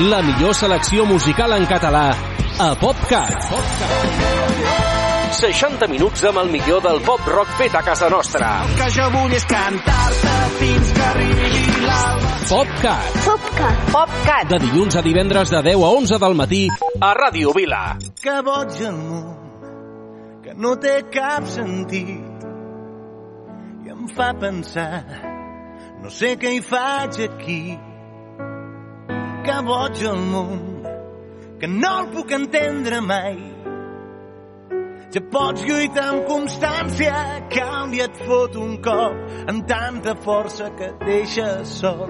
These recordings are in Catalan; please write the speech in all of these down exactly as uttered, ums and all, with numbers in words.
La millor selecció musical en català a PopCat. seixanta minuts amb el millor del pop-rock fet a casa nostra. El que jo vull és cantar-te fins que arribi l'alba. PopCat. PopCat. PopCat. De dilluns a divendres de deu a onze del matí a Ràdio Vila. Que boig el món, que no té cap sentit i em fa pensar, no sé què hi faig aquí. Que boig el món, que no el puc entendre mai. Ja pots lluitar amb constància, que un dia et fot un cop amb tanta força que et deixes sol.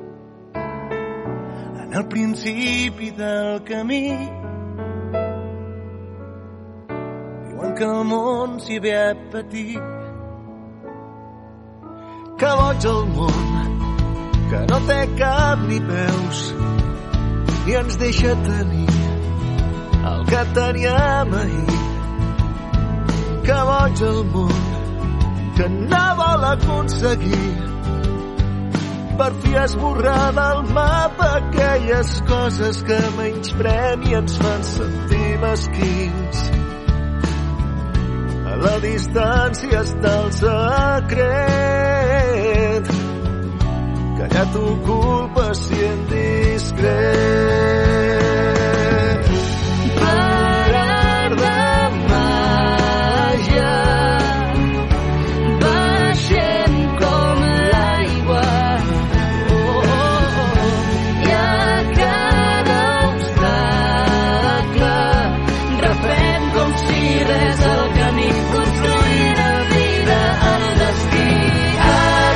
En el principi del camí diuen que el món s'hi ve a patir. Que boig el món, que no té cap ni peus i ens deixa tenir el que teníem ahir. Que boig el món, que no vol aconseguir per fi esborrar del mapa aquelles coses que menysprem i ens fan sentir mesquins. A la distància està el secret, callat oculpa si indiscret. Parar de màgia, baixem com l'aigua, oh, oh, oh. I a cada obstacle refem com si res el camí, construir la vida al destí. A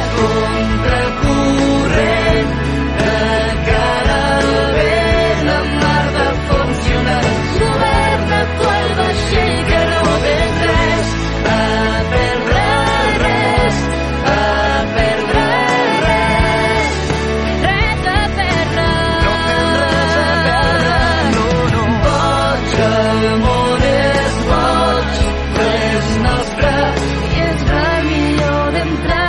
contracorrent, de cara al vent, la mar de funcionar. Governa tu el vaixell que no ven res, a perdre res, a perdre res. Res a perdre, no tens res a perdre, no, no. Boig, el món és boig, però és nostre i és la millor d'entre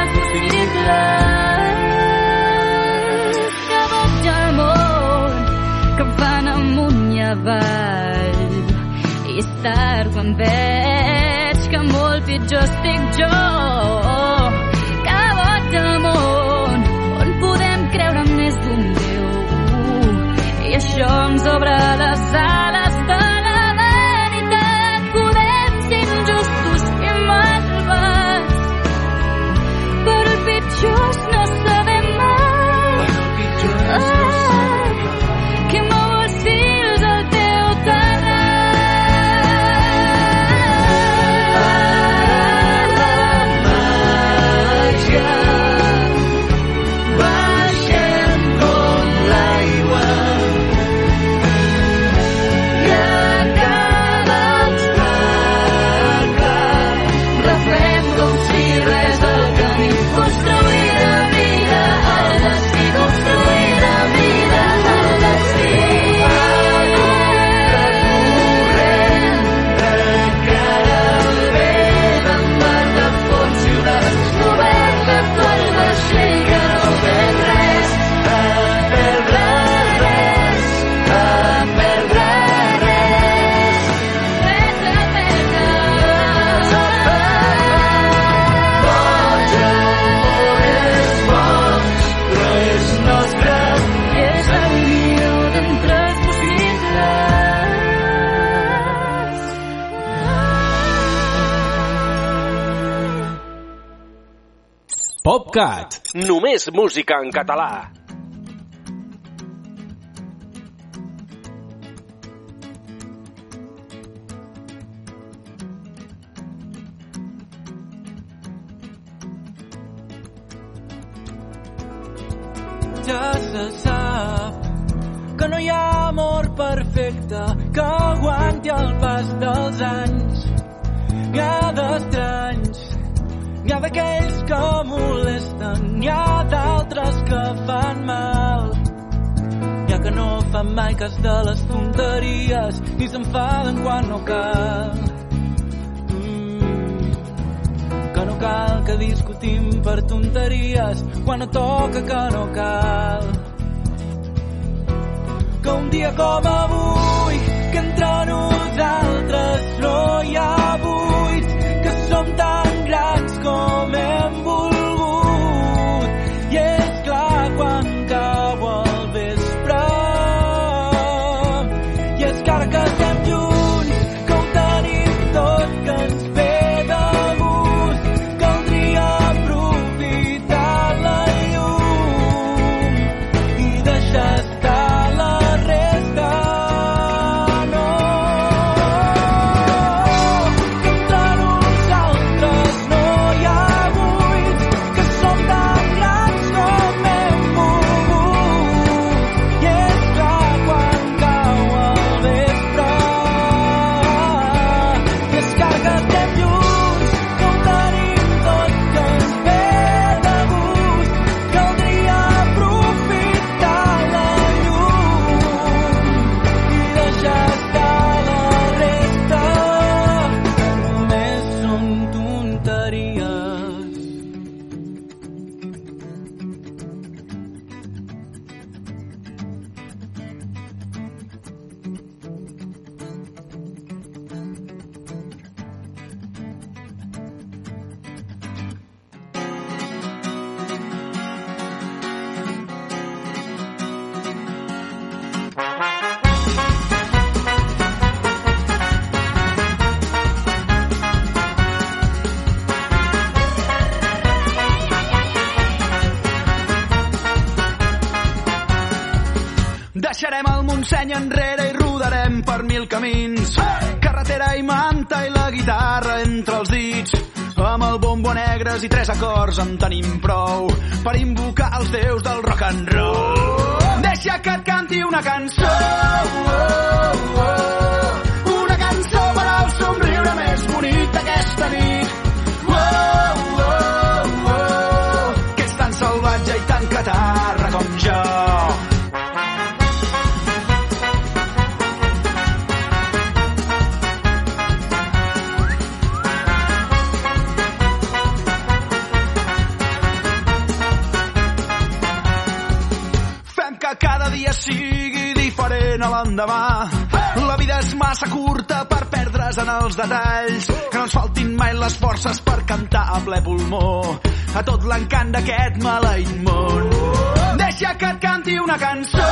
possibles. Que boig el món, que em fan amunt i avall, i és tard quan veig que molt pitjor estic jo. Que boig el món, on podem creure més d'un Déu, i això ens obre les ales de la veritat. Podem ser injustos i malvats, però el pitjor és no saber mai. Ah, que mou els fils al teu terrat. Parar de màgia, baixem com l'aigua, i a cada obstacle refem com si res el camí. Construir la vida al destí, construir la vida al destí. A contracorrent, de cara al vent, la mar de funcionar. Governa tu el vaixell que no ven res, a perdre res, a perdre res. Res a perdre, res a perdre. Boig, el món és boig, però és nostre i és la millor d'entre els possibles. PopCat. Només música en català. Ja se sap que no hi ha amor perfecte que aguanti el pas dels anys. N'hi ha d'estranys, n'hi ha d'aquells que molesten, n'hi ha d'altres que fan mal. N'hi ha que no fan mai cas de les tonteries ni s'enfaden quan no cal. Mm, que no cal que discutim per tonteries quan no toca, que no cal. que un dia com avui, que entre nosaltres no hi ha buits, que som tan grans com hem volgut. I és clar quan cau el vespre, i és que ara que estem junts, que ho tenim tot, que ens ve de gust, caldria aprofitar la llum i deixar estar la resta. No, que entre nosaltres no hi ha buits, que som tan grans com hem volgut. I és clar quan cau el vespre, i és clar que estem junts, que ho tenim tot, que ens ve de gust, caldria aprofitar la llum i deixar estar la resta, que només són tonteries. Deixarem el Montseny enrere i rodarem per mil camins. Carretera i manta i la guitarra entre els dits. Amb el bombo negres i tres acords en tenim prou per invocar els déus del rock and roll. Deixa que et canti una cançó, una cançó per al somriure més bonic d'aquesta nit. Que ets tan salvatge i tan catarra com jo. Fem que cada dia sigui diferent a l'endemà. La vida és massa curta per perdre's en els detalls. Que no ens faltin mai les forces per cantar a ple pulmó a tot l'encant d'aquest maleït món. Deixa que et canti una cançó,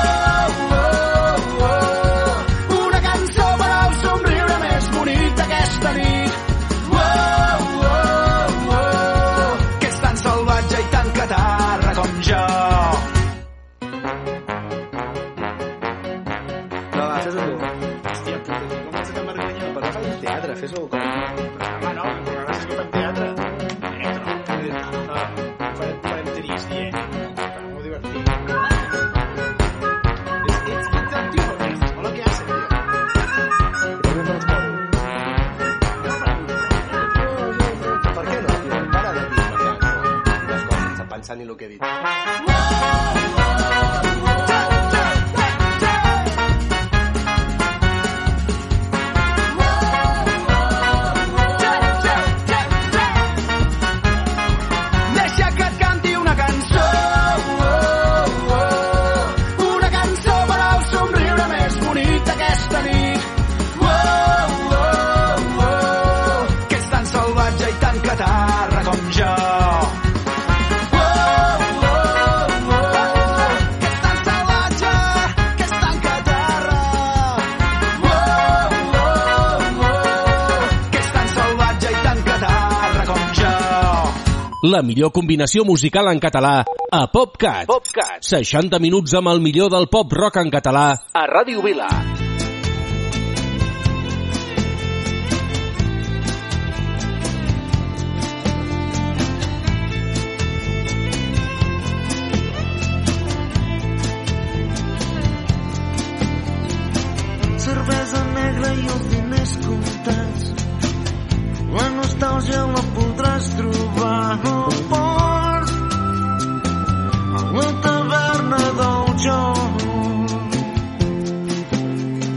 una cançó per al somriure més bonic d'aquesta nit. Que ets tan salvatge i tan catarra com jo. No, va, fes-ho tu. Hòstia, puta, com vas a tan vergonya? Per què fas un teatre? Fes-ho com... Home, no, però gràcies que fem teatre. No, farem, farem trist, eh? Molt divertit. Ets, ets, ets el tio, ets, hola, què haces, tio? Però no els moros. Per què no, tio? Para de dir les coses sense pensar ni el que he dit. Deixa que et canti una cançó, una cançó per al somriure més bonic d'aquesta nit. Que ets tan salvatge i tan catarra com jo. Que ets tan salvatge, que ets tan catarra. Que ets tan salvatge i tan catarra com jo. La millor combinació musical en català a PopCat. PopCat. seixanta minuts amb el millor del pop rock en català a Ràdio Vila. Cervesa negra i els diners comptats. La nostàlgia la podràs trobar al port, a la taverna del joc.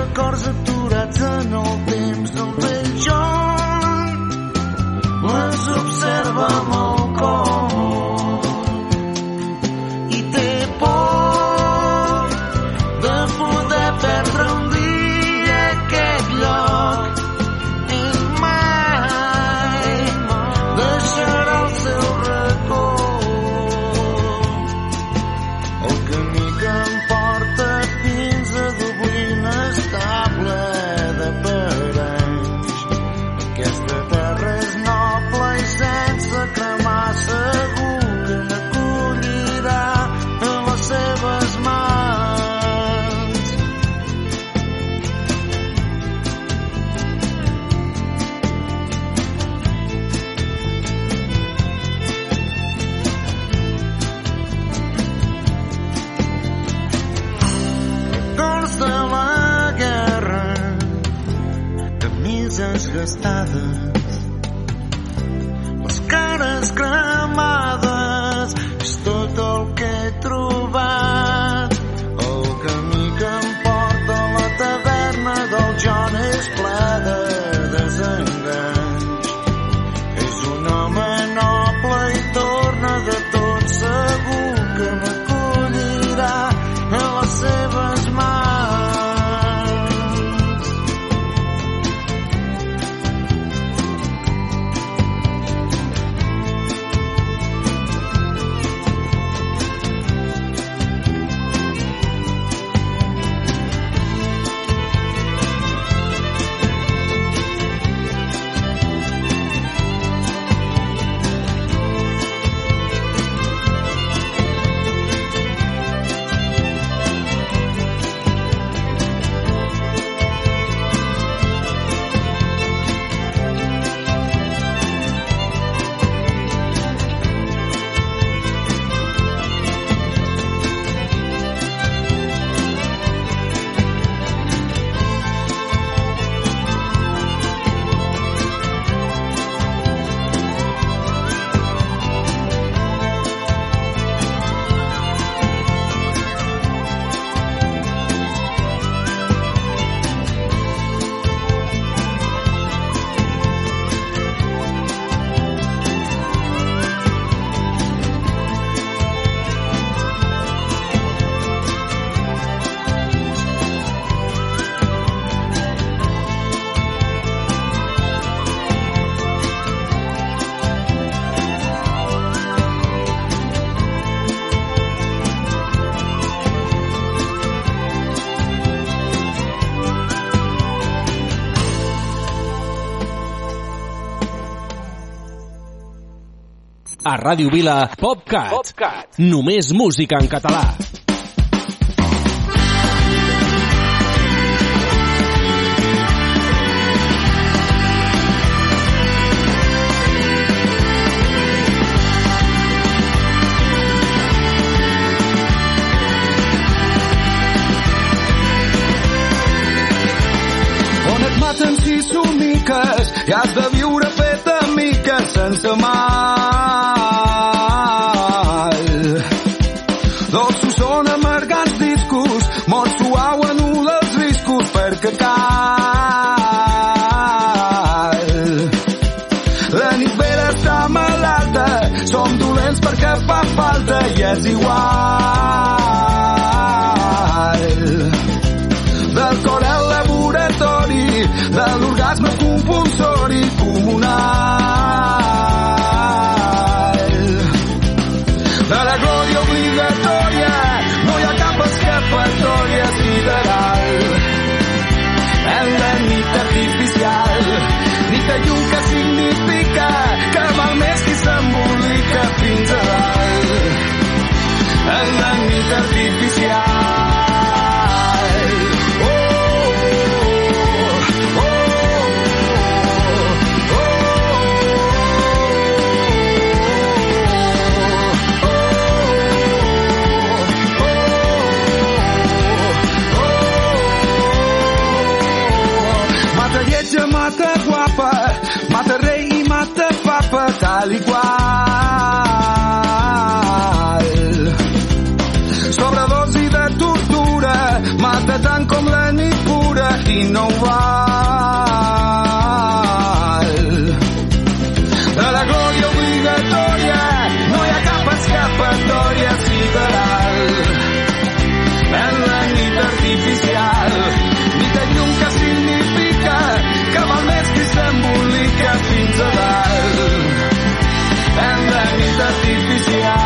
records aturats en el temps del vell John les observa amb el cor i té por de poder perdre un dia aquest lloc i mai deixarà el seu record. El camí que em porta fins a Dublín està ple de paranys. Aquesta terra és noble i sense cremar, segur que m'acollirà a les seves mans. Records de la guerra, camises gastades, les cares cremades, és tot el que he trobat. El camí que em porta a la taverna del John és ple de desenganys. És un home noble i torna de tot, segur que m'acollirà a les seves mans. A Ràdio Vila, PopCat. PopCat. Només música en català. On et maten sis somiques i has de viure fet a miques sense mal. Dolços són amargants discos, mort suau en un dels riscos perquè cal. La nit vera està malalta, som dolents perquè fa falta i és igual. Del cor al laboratori, de l'orgasme compulsori comunal. De la glòria obligatòria no hi ha cap escapatòria sideral. En la nit artificial, nit de llum que significa que val més qui s'embolica fins a dalt. En la nit artificial. Mata guapa, mata rei i mata papa, tal i qual. Sobredosi de qui no ho val. De la glòria obligatòria no hi ha cap escapatòria sideral. En la nit artificial, nit de llum que significa que val més qui s'embolica fins a dalt. En la nit artificial.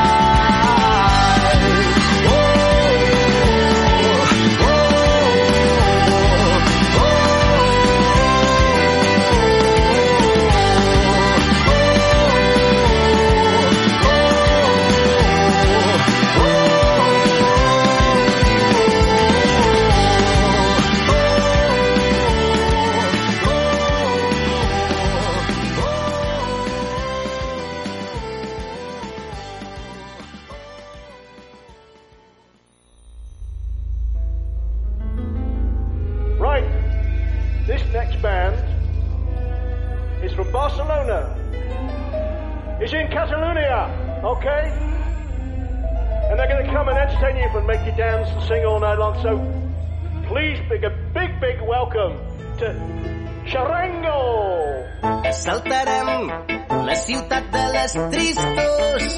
Sing all night long, so please big a big big welcome to Charango. Assaltarem la ciutat de les tristos,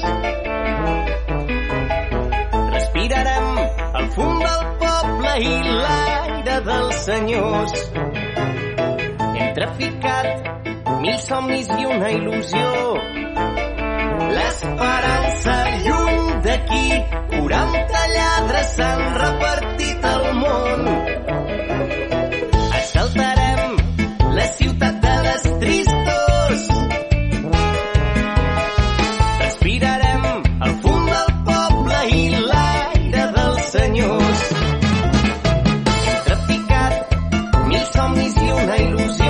respirarem el fum del poble i l'aire dels senyors. Hem traficat mil somnis i una il·lusió, l'esperança lluny d'aquí, quaranta lladres s'han repartit al món. Assaltarem la ciutat de les tristos, respirarem el fum del poble i l'aire dels senyors. Hem traficat mil somnis i una il·lusió,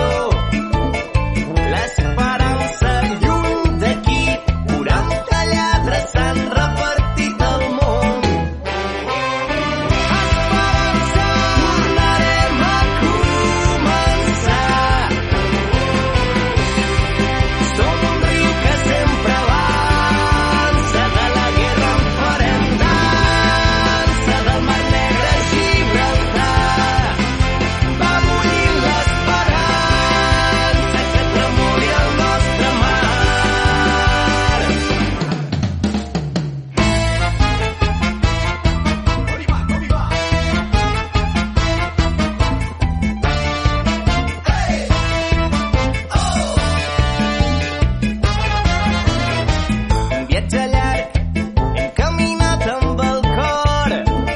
l'esperança lluny d'aquí, quaranta lladres s'han repartit al món. Esperança, tornarem a començar. Som un riu que sempre avança, de la guerra en farem dansa, del mar negre a Gibraltar. Va bullint l'esperança que tremoli el nostre mar. Un viatge llarg, hem caminat amb el cor.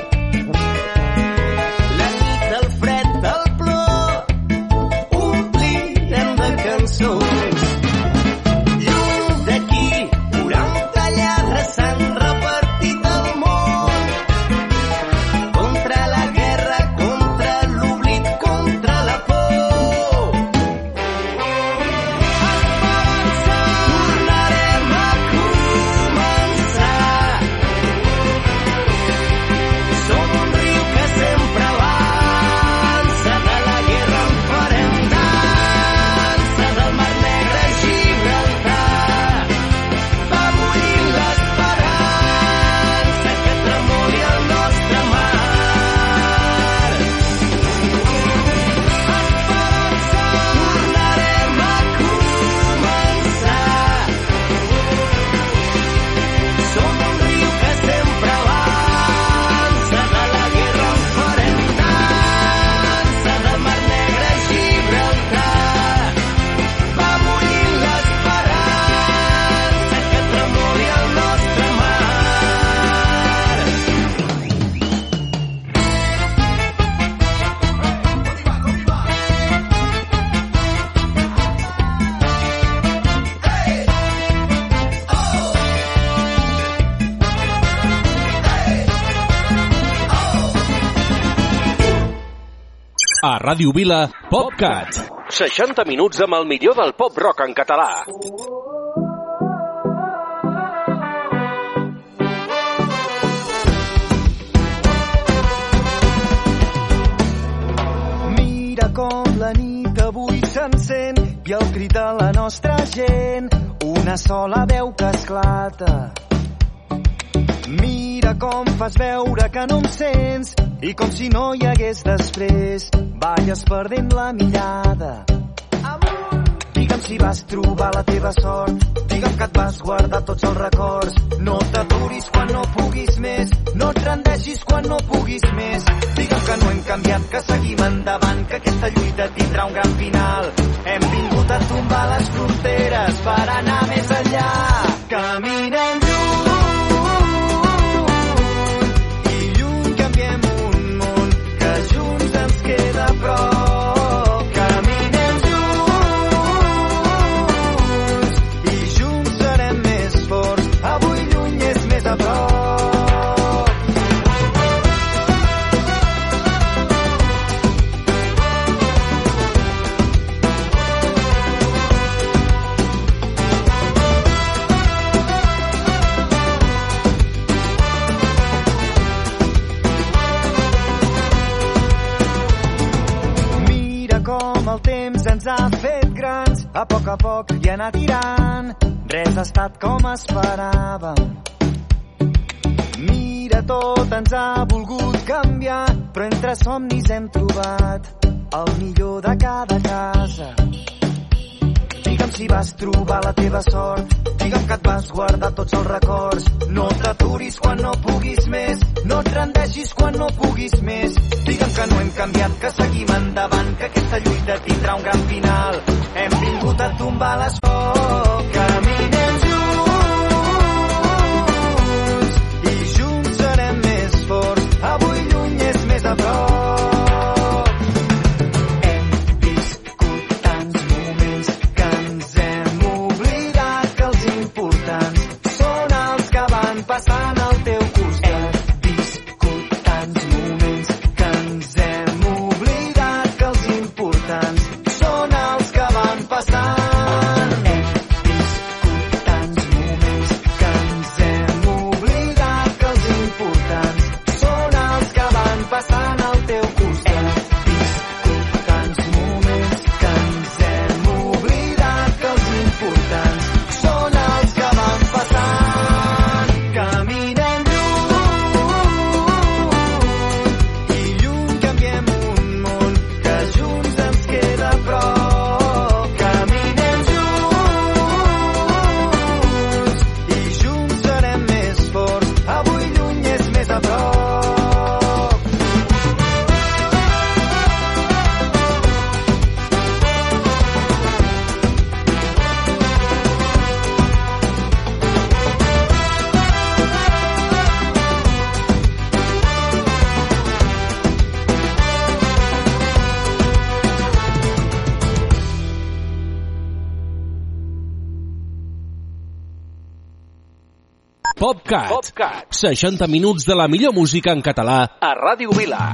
La nit, el fred, el plor, omplirem de cançons. Lluny d'aquí, quaranta lladres s'han repartit al món. Contra la guerra, contra l'oblit, contra la por. Esperança, tornarem a començar. Som un riu que sempre avança, de la guerra en farem dansa, del mar negre a Gibraltar. Va bullint l'esperança que tremoli el nostre mar. Esperança, tornarem a començar. Som un riu que sempre avança, de la guerra en farem dansa, del mar negre a Gibraltar. Va bullint l'esperança que tremoli el nostre mar. A Ràdio Vila, PopCat. seixanta minuts amb el millor del pop rock en català. Mira com la nit avui s'encén i el crit de la nostra gent, una sola veu que esclata. Mira com fas veure que no em sents I com si no hi hagués després, balles perdent la mirada. Digue'm si vas trobar la teva sort, digue'm que et vas guardar tots els records. No t'aturis quan no puguis més, no et rendeixis quan no puguis més. Digue'm que no hem canviat, que seguim endavant, que aquesta lluita tindrà un gran final. Hem vingut a tombar les fronteres per anar més enllà. Caminem a poc a poc i anar tirant. Res ha estat com esperàvem. Mira, tot ens ha volgut canviar, però entre somnis hem trobat el millor de cada casa. Digue'm si vas trobar la teva sort, digue'm que et vas guardar tots els records. No t'aturis quan no puguis més, no et rendeixis quan no puguis més. Digue'm que no hem canviat, que seguim endavant, que aquesta lluita tindrà un gran final. Hem vingut a tombar les por, caminem junts i junts serem més forts. Avui lluny és més a prop. Hem viscut tants moments que ens hem oblidat que els importants són els que van passant al teu costat. Hem viscut tants moments que ens hem oblidat que els importants són els que van passant. Hem viscut tants moments que ens hem oblidat que els importants són els que van passant al teu costat. Hem viscut tants moments que ens hem oblidat que els importants són els que van passant. Caminem lluny i lluny canviem un món que junts ens queda a prop. Caminem junts i junts serem més forts. Avui lluny és més a prop. PopCat. PopCat. seixanta minuts de la millor música en català a Ràdio Vila.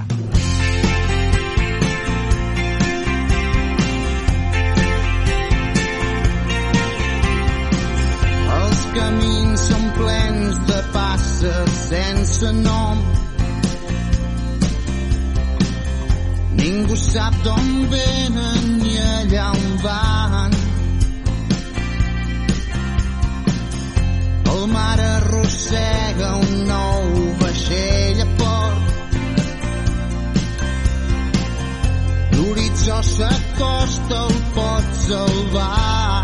Els camins són plens de passes sense nom. Ningú sap d'on venen ni allà on van. El mar arrossega un nou vaixell a port. L'horitzó s'acosta, el pot salvar.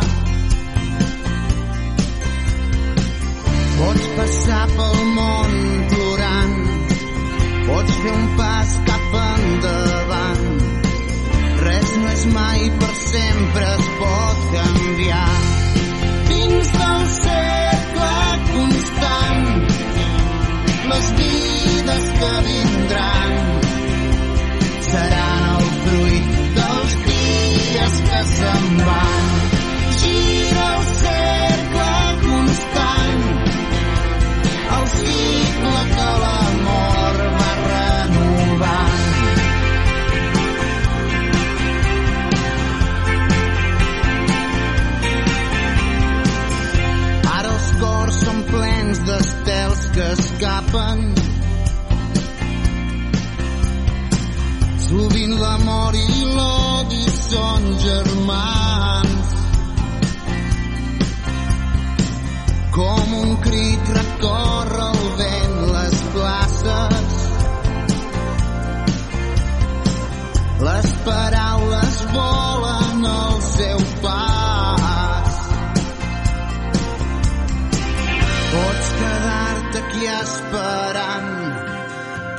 Pots passar pel món plorant, pots fer un pas cap endavant. Res no és mai per sempre, es pot canviar. Dins del cercle constant, les vides que vindran seran el fruit dels dies que se'n van. Gira el cercle constant, el cicle que l'amor va renovant. Ara els cors són plens d'estels que escapen. Sovint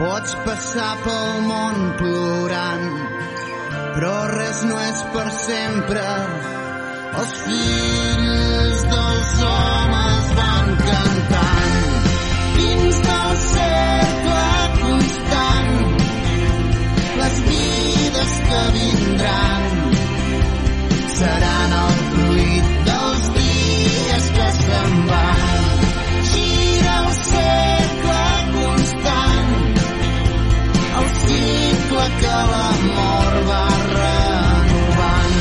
Pots passar pel món plorant, però res no és per sempre. Els fills dels homes van cantant dins del cercle constant. Les vides que vindran seran el fruit dels dies que se'n van. Gira el cercle constant, el cicle que l'amor va renovant.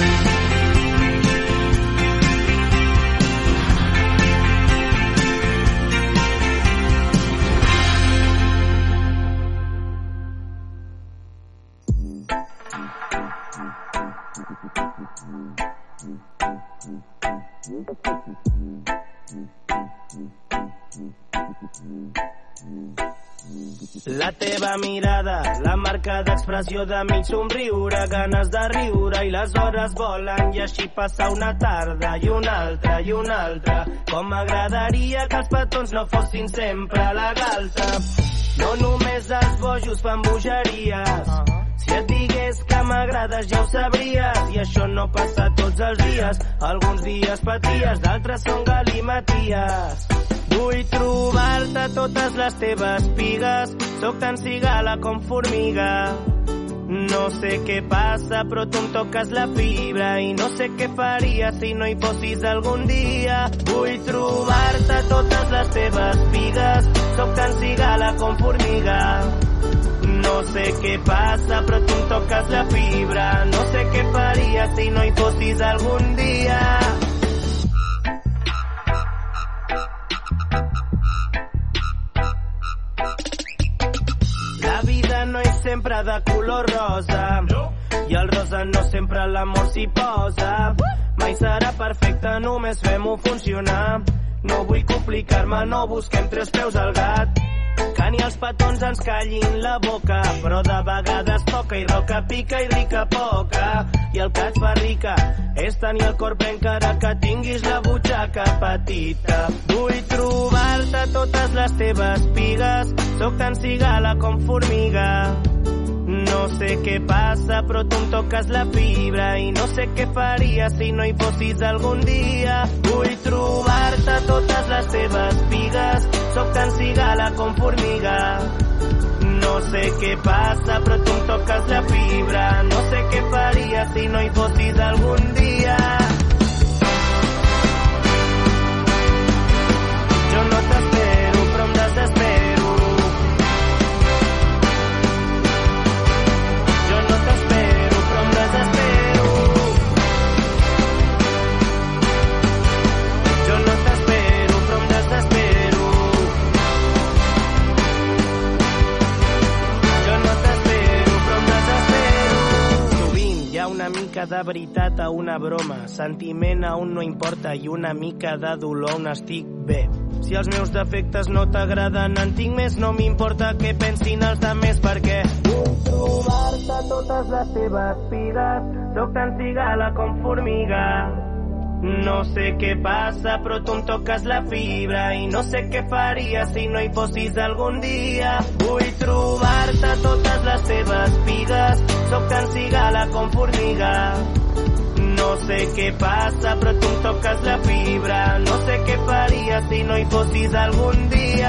La teva mirada, la marca d'expressió de mig somriure, ganes de riure i les hores volen i així passa una tarda i una altra i una altra. Com m'agradaria que els petons no fossin sempre a la galta. No només els bojos fan bogeries. Si et digués que m'agrades ja ho sabries, i això no passa tots els dies. Alguns dies paties, d'altres són galimaties. Vull trobar-te totes les teves pigues, sóc tan cigala com formiga. No sé què passa, però tu em toques la fibra i no sé què faria si no hi fossis algun dia. Vull trobar-te totes les teves pigues, sóc tan cigala com formiga. No sé què passa, però tu em toques la fibra. No sé què faria si no hi fossis algun dia. La vida no és sempre de color rosa, i el rosa no sempre l'amor s'hi posa. Mai serà perfecte, només fem-ho funcionar. No vull complicar-me, no busquem tres peus al gat. Que ni els petons ens callin la boca, però de vegades poca i roca pica i rica poca. I el que et fa rica és tenir el cor ple encara que tinguis la butxaca petita. Vull trobar-te totes les teves pigues, sóc tan cigala com formiga. No sé què passa, però tu em toques la fibra i no sé què faria si no hi fossis algun dia. Vull trobar-te totes les teves pigues, sóc tan cigala com formiga. No sé què passa, però tu em toques la fibra. No sé què faria si no hi fossis algun dia. Jo no t'espero, però em desespero. Una mica de veritat a una broma, sentiment a un no importa i una mica de dolor on estic bé. Si els meus defectes no t'agraden, en tinc més, no m'importa què pensin els altres perquè vull trobar-te totes les teves pigues, sóc tan cigala com formiga. No sé què passa, però tu em toques la fibra i no sé què faria si no hi fossis algun dia. Vull trobar-te totes les teves pigues, sóc tan cigala com formiga. No sé què passa, però tu em toques la fibra. No sé què faria si no hi fossis algun dia.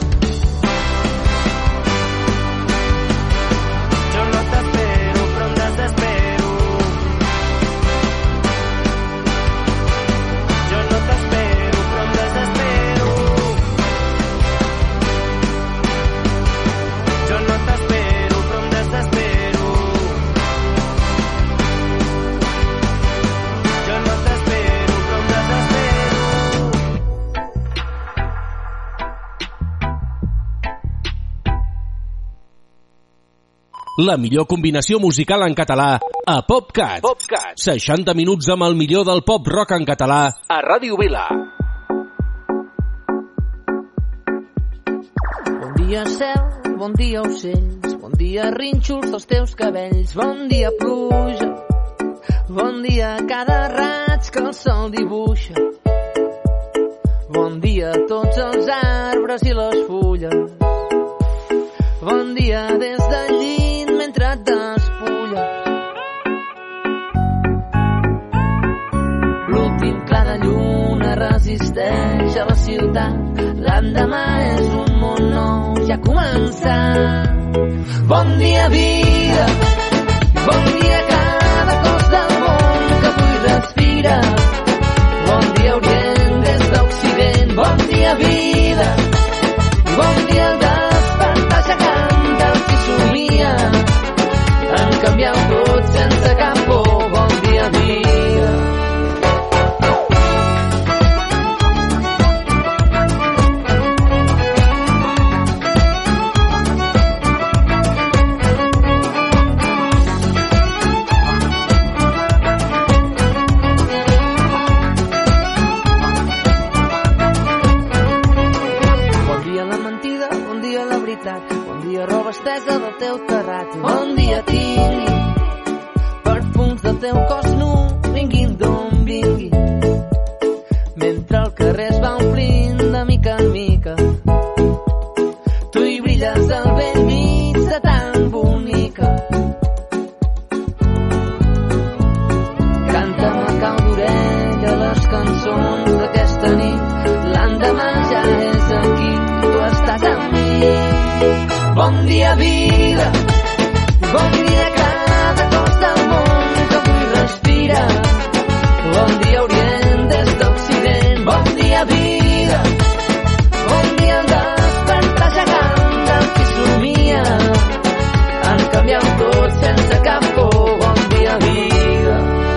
Jo no t'espero, però em desespero. La millor combinació musical en català a PopCat. PopCat. seixanta minuts amb el millor del pop rock en català a Ràdio Vila. Bon dia cel, bon dia ocells, bon dia rínxols dels teus cabells, bon dia pluja, bon dia cada raig que el sol dibuixa, bon dia tots els arbres i les fulles, bon dia despertar. L'endemà és un món nou, ja ha començat. Bon dia, vida, bon dia cada cos del món que avui respira. Bon dia, Orient des d'Occident, bon dia, vida, bon dia el despertar gegant del qui somia en canviar tot sense cap por. Bon dia, vida. Bon dia, roba estesa del teu terrat. Bon dia, tingui perfums del teu cos nu, vinguin d'on vingui, mentre el carrer es va omplint de mica en mica. Tu hi brilles al vell mig de tan bonica. Canta'm a cau d'orella les cançons d'aquesta nit. L'endemà ja és aquí, tu estàs amb mi. Bon dia, vida, bon dia cada cos del món que avui respira. Bon dia, Orient des d'Occident, bon dia, vida, bon dia el despertar gegant del qui somia en canviar tot sense cap por. Bon dia, vida.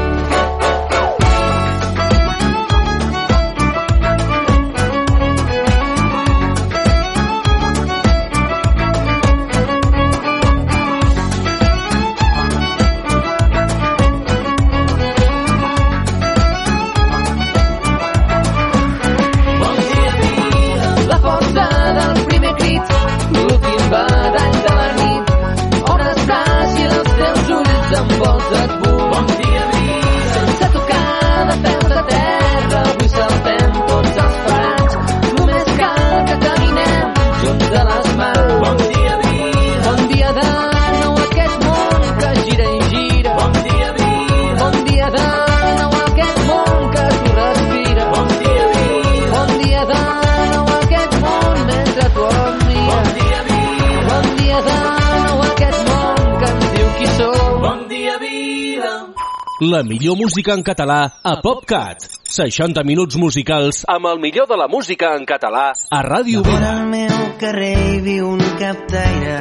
La millor música en català a PopCat. seixanta minuts musicals amb el millor de la música en català a Ràdio Vila. Al meu carrer hi viu un captaire.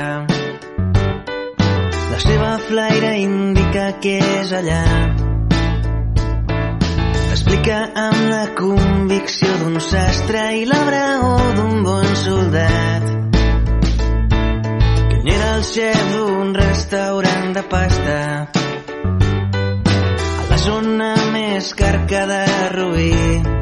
La seva flaire indica que és allà. Explica amb la convicció d'un sastre i la braó d'un bon soldat. Que n'era el xef d'un restaurant de pasta a la zona més carca de Rubí.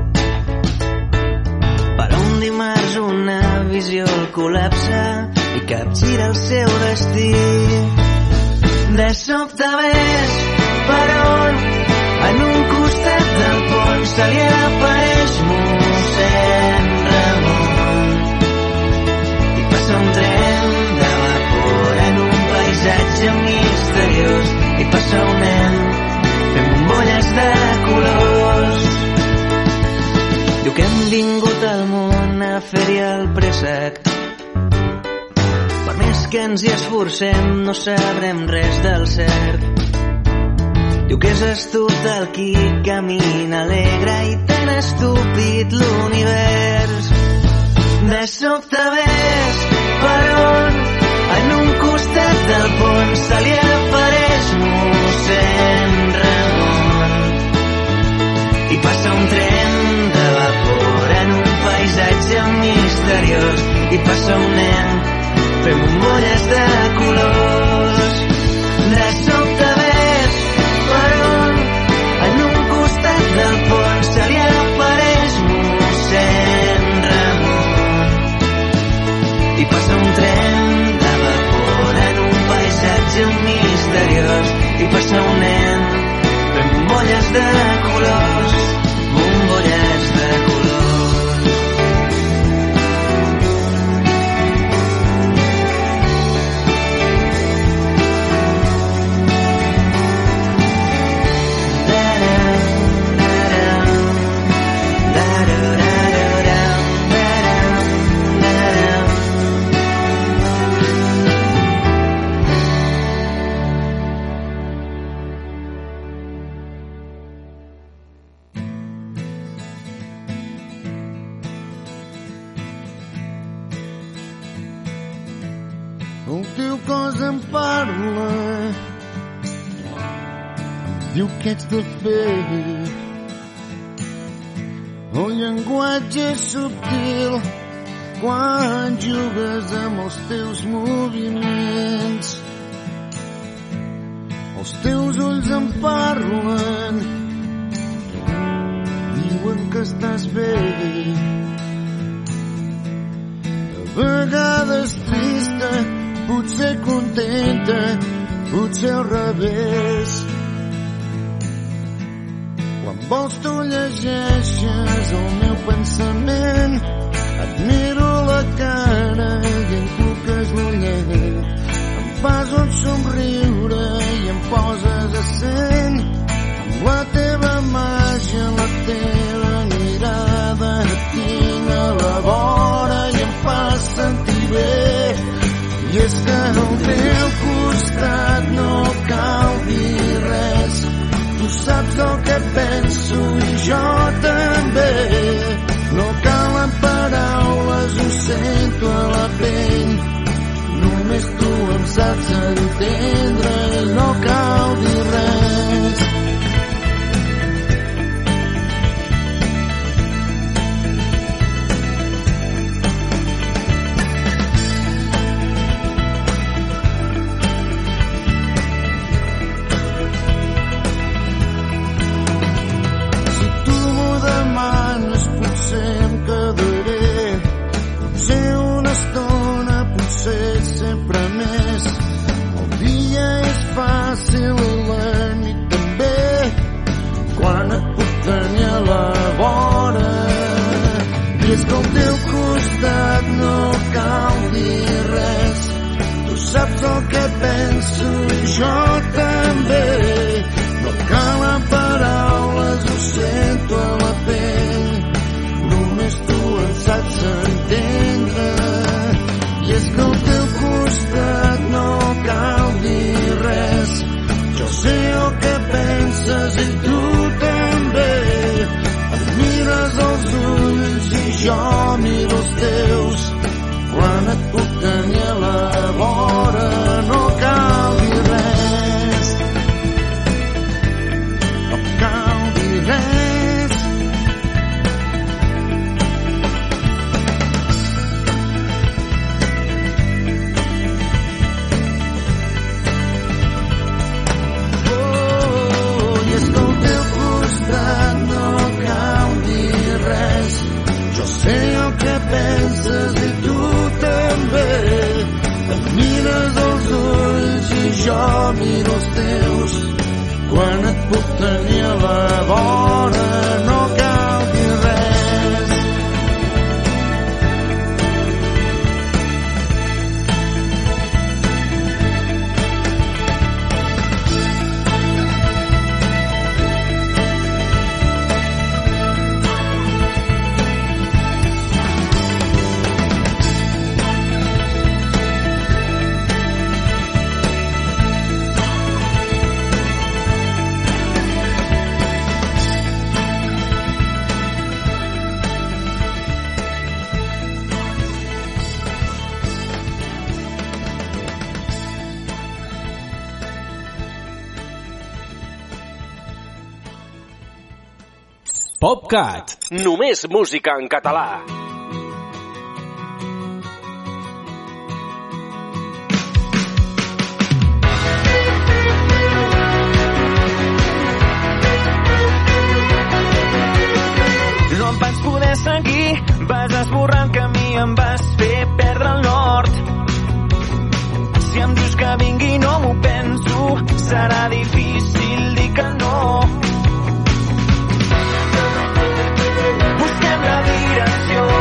Per un dimarts una visió el col·lapsa i capgira el seu destí. De sobte ves per on en un costat del pont se li apareix mossèn Ramon i passa un tren de vapor en un paisatge misteriós i passa un nen fent bombolles de colors. Diu que hem vingut al món a fer-hi el préssec. Per més que ens hi esforcem no sabrem res del cert. Diu que és estúpid el qui camina alegre i tan estúpid l'univers. De sobte ves per on en un costat del pont se li apareix mossèn Ramon i passa un tren de vapor en un paisatge misteriós i passa un nen fent bombolles de colors. De sobte ves per on en un costat del pont se li apareix mossèn Ramon i passa un tren de vapor en un paisatge misteriós i passa un nen fent bombolles de colors, bombolles de colors. El teu cos em parla, diu que ets de fer. El llenguatge és subtil quan jugues amb els teus moviments. Els teus ulls em parlen, diuen que estàs bé. A vegades trista, potser contenta, potser al revés. Quan vols tu llegeixes el meu pensament, et miro la cara i em truques l'ullet. Em fas un somriure i em poses accent. Amb la teva màgia, la teva mirada, et tinc a la vora i em fas sentir bé. I és que al teu costat no cal dir res. Tu saps el que penso i jo també. No calen paraules, ho sento a la pell. Només tu em saps entendre i no cal dir res. Saps el que penso i jo també. No calen paraules, ho sento a la pell. Només tu em saps entendre. I és que al teu costat no cal dir res. Jo sé el que penses i tu també. Em mires als ulls i jo miro els teus. Quan et puc tenir a la vora no cal dir res. No cal dir res. Oh, i és que al teu costat no cal dir res. Jo sé el que penses i tu també. Em mires als ulls i jo miro els teus. Quan et puc tenir a la vora no cal dir res. PopCat. Només música en català. No em vaig poder seguir, vas esborrar el camí, em vas fer perdre el nord. Si em dius que vingui no m'ho penso, serà difícil dir que no. Busquem la direcció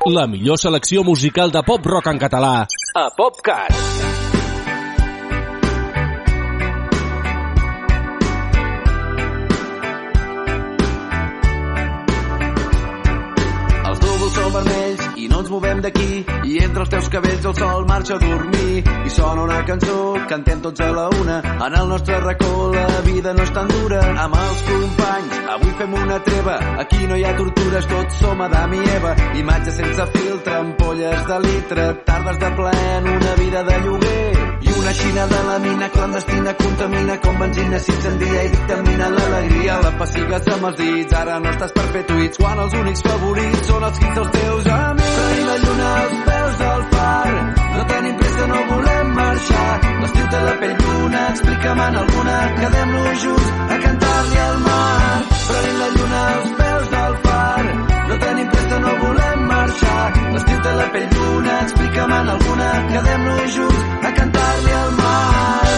La millor selecció musical de pop-rock en català a PopCat. Són vermells i no ens movem d'aquí, i entre els teus cabells el sol marxa a dormir i sona una cançó, cantem tots a la una. En el nostre racó la vida no és tan dura. Amb els companys avui fem una treva, aquí no hi ha tortures, tots som Adam i Eva. Imatges sense filtre, ampolles de litre, tardes de plaer en una vida de lloguer. I una xina de la mina clandestina contamina com benzina, s'incendia i dictamina l'alegria. La pessigues amb els dits, ara no estàs per fer tuits, quan els únics favorits són els hits dels teus amics. Tenim la lluna als peus del far, no tenim pressa, no volem marxar. L'estiu té la pell d'una, explica'm en alguna, quedem-nos junts a cantar-li al mar. Tenim la lluna als peus del far, no tenim pressa, no volem marxar. L'estiu té la pell d'una, explica'm en alguna, quedem-nos junts a cantar-li al mar.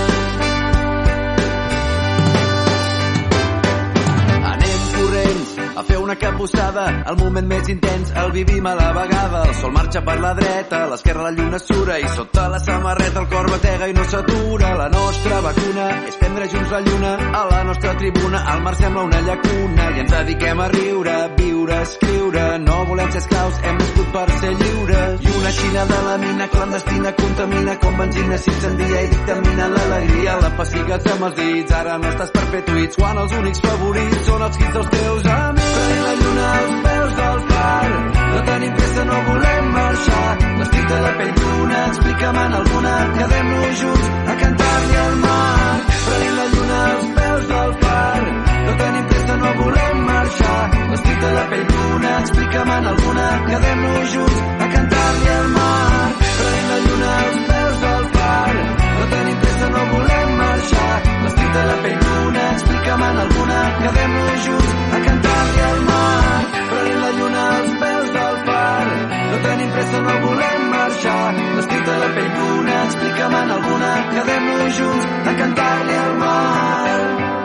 A fer una capbussada, el moment més intens el vivim a la vegada. El sol marxa per la dreta, a l'esquerra la lluna sura i sota la samarreta el cor batega i no s'atura. La nostra vacuna és prendre junts la lluna, a la nostra tribuna el mar sembla una llacuna i ens dediquem a riure, a viure, a escriure. No volem ser esclaus, hem nascut per ser lliures. I una xina de la mina clandestina contamina com benzina, s'incendia i dictamina l'alegria. La pessigues amb els dits, ara no estàs per fer tuits, quan els únics favorits són els hits dels teus amics. Tenim la lluna als peus del far, no tenim pressa, no volem marxar. L'estic de la pell d'una, explica'm en alguna, quedem-nos junts a cantar-li al mar. Tenim la lluna als peus del far, no tenim pressa, no volem marxar. L'estic de la pell d'una, explica'm en alguna, quedem-nos junts a cantar-li al mar. Tenim la lluna als peus del far, no tenim pressa, no volem marxar. L'estic de la pell d'una, explica'm en alguna, quedem-nos junts a cantar-li al mar. Tenim la lluna als peus del far, no tenim pressa, no volem marxar. L'estic de la pell d'una, explica'm en alguna, quedem-nos junts a cantar-li al mar.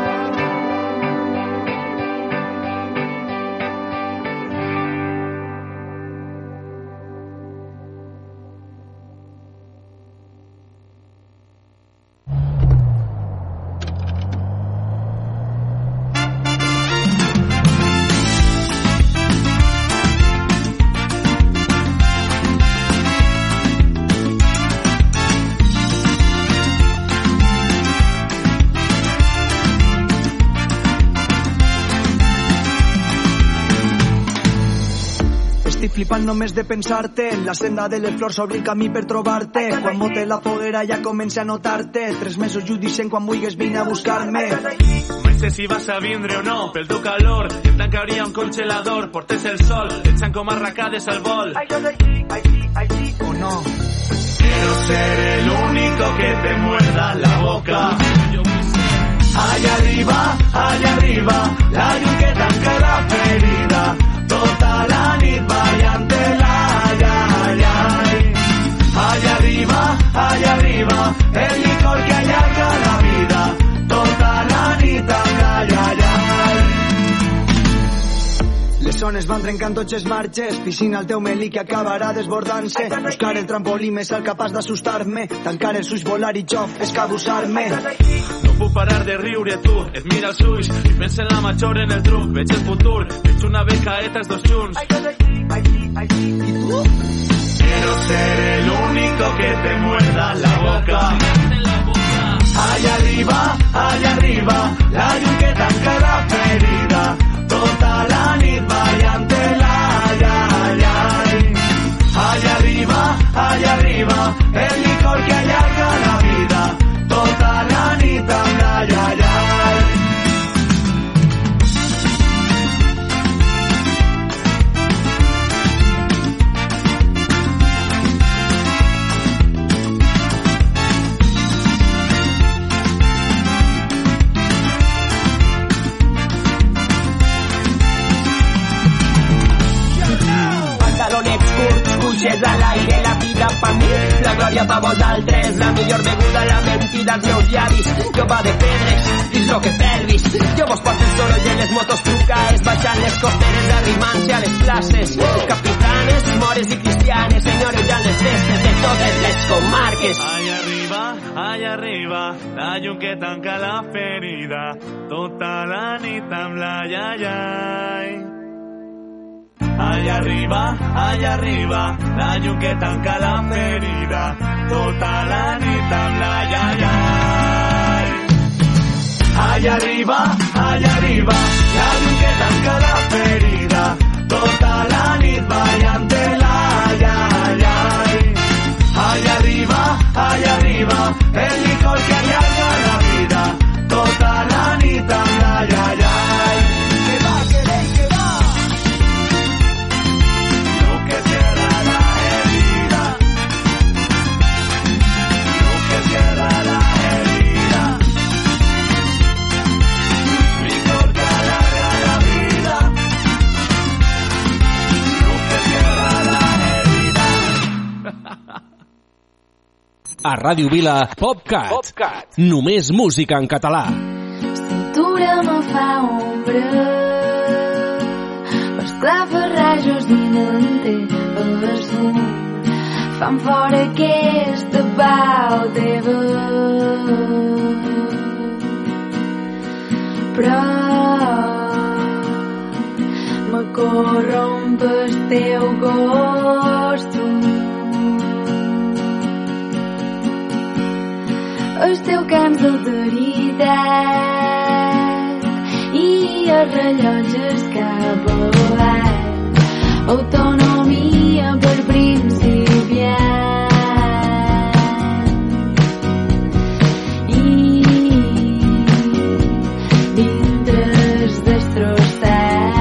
Flipant només de pensar-te, en la senda de les flors s'obri el camí per trobar-te. Quan bote la foguera ja comença a notar-te, tres mesos judicent quan vulguis vine a buscar-me. Mai sé si vas a vindre o no, pel teu calor, em tancaria un congelador, portes el sol, echan com arracades al vol. ¿O no? Quiero ser el único que te muerda la boca. Allá arriba, allá arriba, la llum que tanca la ferida. Tota la nit ballant-te-la, ai, ai, ai. Allà arriba, allà arriba, el licor que allarga la vida. Tota la nit amb ai, ai, ai. Les zones van trencant tots els marges, piscina al teu melí que acabarà desbordant-se. Buscar el trampolí més alt capaç d'assustar-me, tancar els ulls, volar i jo, escabussar-me. No puc parar de riure, tu, et mira els ulls i pensa en la major, en el truc, veig el futur, veig una becaeta els dos junts. ¿Y tú? Quiero ser el único que te muerda la boca. Allá arriba, allá arriba, la llum que tanca la ferida. Tota la nit ballant-te-la, ai, ai, ai. Allá arriba, allá arriba, el licor que allarga la vida. Tota la nit amb ai, ai, ai. Puges a l'aire, la vida pa mi, la glòria pa vosaltres, la millor beguda, la mentida als meus llavis, jo va de pedres, dins lo que pelvis, jo vos porto el soroll de les motos trucaes, baixant les costeres, arrimant-se a les places, capitanes, hores i cristianes, senyorejant les festes de totes les comarques. Allà arriba, allà arriba, la llum que tanca la ferida, tota la nit amb la iaiai. Allà arriba, allà arriba, la llum que tanca la ferida, tota la nit amb la iaiai. Allà arriba, allà arriba, la llum que tanca la ferida, tota la nit ballant-te-la, iaiai. Allà arriba, allà arriba, el licor que allarga la vida, tota la nit amb la iaiai. Que va, que ve, que va. Lo que cierra la herida, lo que cierra la herida, licor que alarga la vida, lo que cierra la herida. A Ràdio Vila, PopCat. PopCat. Només música en català. Cintura me fa ombra, els clavarrajos dinante el fum fan fora aquesta pau teva. Però me corromp el teu costum, el teu cants d'alteritat i els rellotges cap avall, autonomia per principiant i dintres destrossat.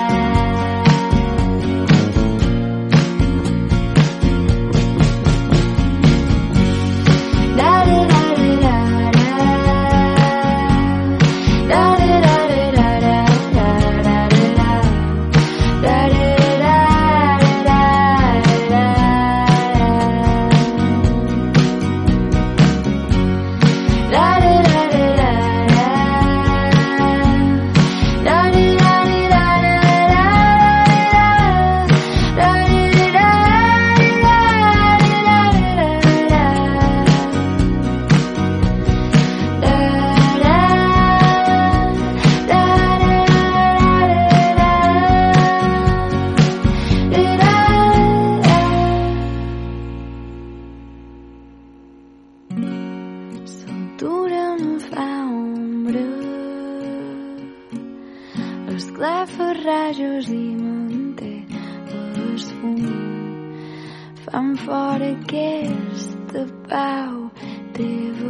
Esclafarrajos i manté es fum fan fora aquesta pau teva.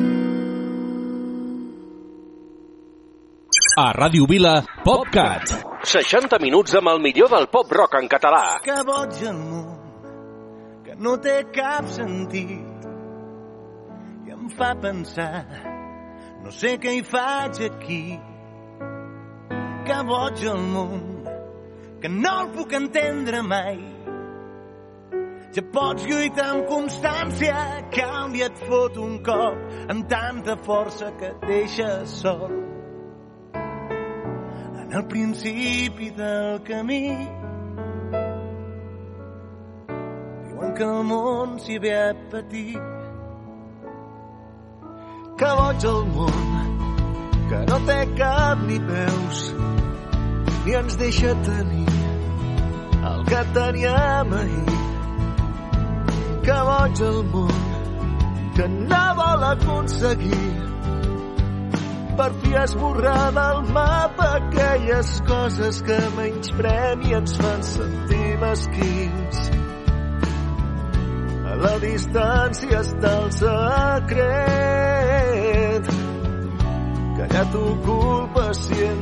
A Ràdio Vila, PopCat. seixanta minuts amb el millor del pop rock en català. Que boig el món, que no té cap sentit i em fa pensar, no sé què hi faig aquí. Que boig el món, que no el puc entendre mai. Ja pots lluitar amb constància, canvia, et fot un cop amb tanta força que et deixes sol. En el principi del camí diuen que el món s'hi ve a patir. Que boig el món, que no té cap ni peus, ni ens deixa tenir el que teníem ahir. Que boig el món, que no vol aconseguir per fi esborrar del mapa aquelles coses que menysprem i ens fan sentir mesquins. A la distància està el secret, callar tu culpa si en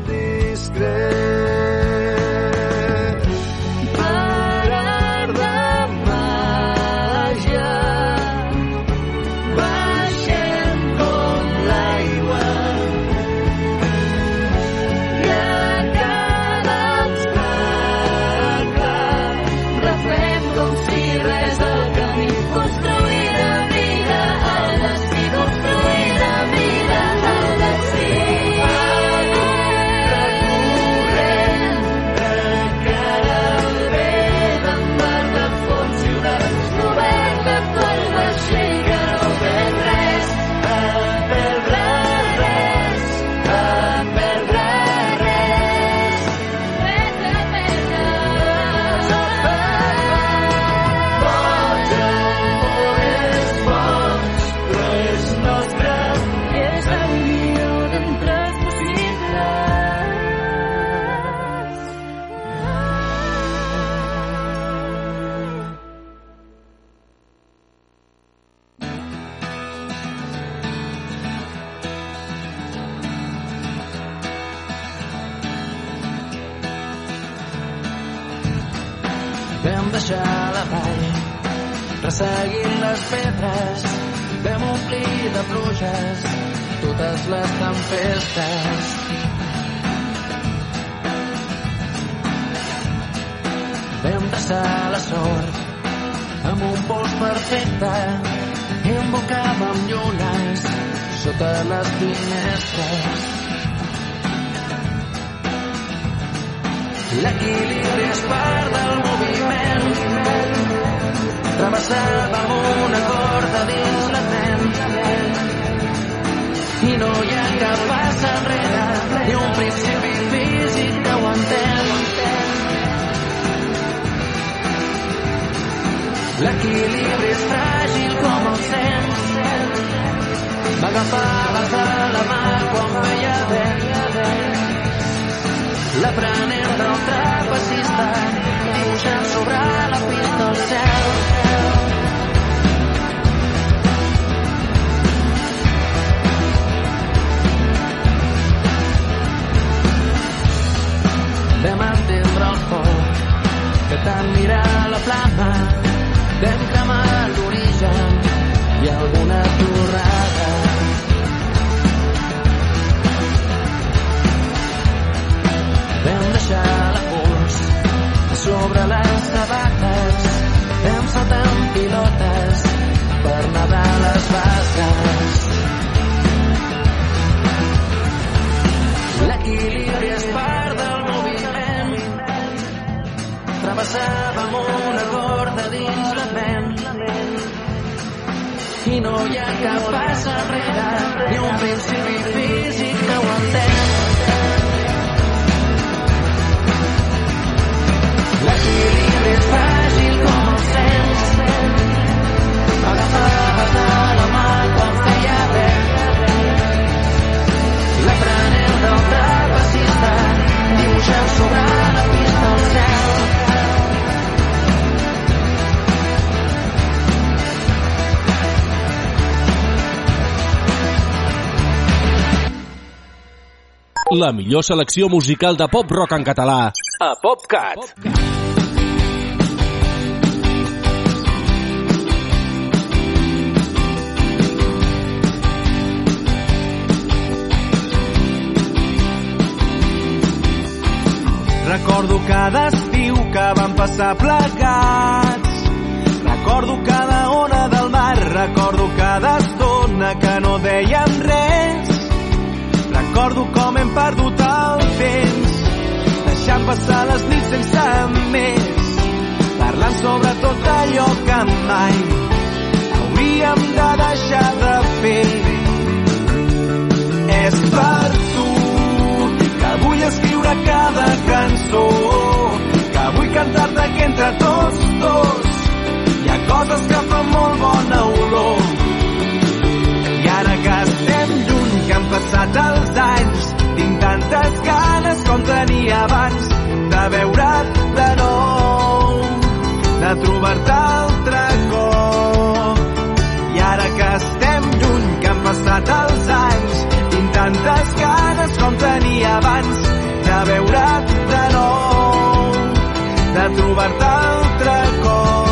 discret. Parar de màgia, baixem com l'aigua i a cada obstacle refem com si res del camí. Construir la vida, el destí, construir la vida, el destí. A contracorrent Vam deixar la vall, resseguint les pedres, vam omplir de pluges totes les tempestes. Vam deixar la sort amb un pols perfecte i embocàvem llunes sota les finestres. L'equilibri és part del moviment. Travessàvem una corda dins la ment i no hi ha cap pas enrere ni un principi físic que ho entén. L'equilibri és fràgil com el temps. M'agafaves de la mà quan feia vent. L'aprenent del trapecista dibuixant sobre la pista al cel. Vam entendre el foc que tant mira la flama. Vam cremar l'origen i alguna torrada. Vam deixar la pols sobre les sabates. Vam saltar amb pilotes per nedar les basses. L'equilibri és part del moviment. Travessàvem una corda dins la ment i no hi ha cap pas enrere ni un principi físic que ho entén. L'equilibri és fràgil com el temps. M'agafaves de la mà quan feia vent. L'aprenent del trapecista dibuixant sobre la pista al cel. La millor selecció musical de pop-rock en català a PopCat. Recordo cada estiu que vam passar plegats. Recordo cada ona del mar. Recordo cada estona que no dèiem res. Recordo com hem perdut el temps, deixant passar les nits sense més, parlant sobre tot allò que mai hauríem de deixar de fer. És per tu que vull escriure cada cançó, que vull cantar-te que entre tots dos hi ha coses que fan molt bona olor. I ara que estem lluny, que han passat els anys, tinc tantes ganes com tenia abans de veure't de nou, de trobar-te altre cop. I ara que estem lluny, que han passat els anys, tinc tantes ganes com tenia abans de veure't de nou, de trobar-te altre cop.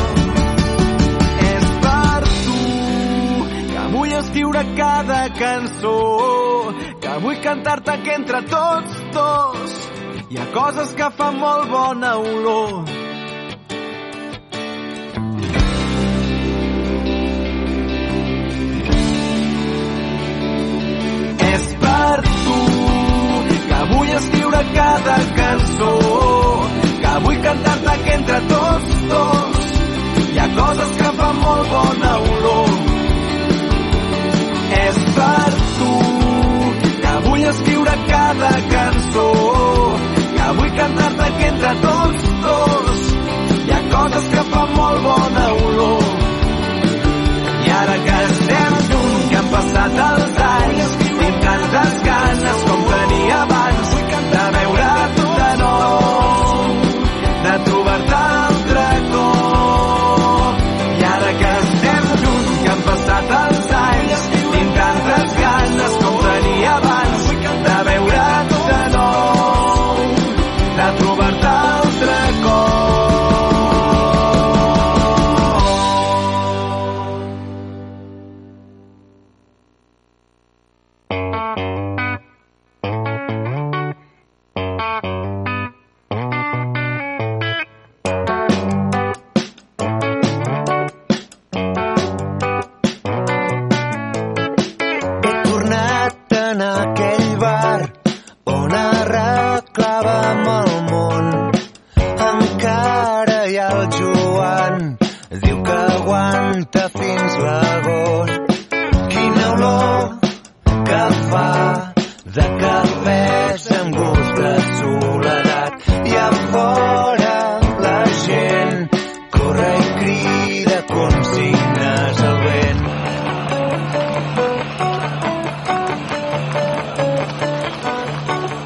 Escriure cada cançó, que vull cantar-te que entre tots dos hi ha coses que fan molt bona olor. És per tu que vull escriure cada cançó, que vull cantar-te que entre tots dos hi ha coses que fan molt bona olor. És per tu que vull escriure cada cançó, que vull cantar-te que entre tots dos hi ha coses que fan molt bona olor. I ara que estem junts, que han passat els anys, tinc tantes ganes com tenia abans de veure't de nou, de trobar-te altre cop. I ara que estem junts, que han passat els anys, tantes ganes com tenia abans de veure't de nou, de trobar-te altre soledat i a fora la gent corre i crida consigna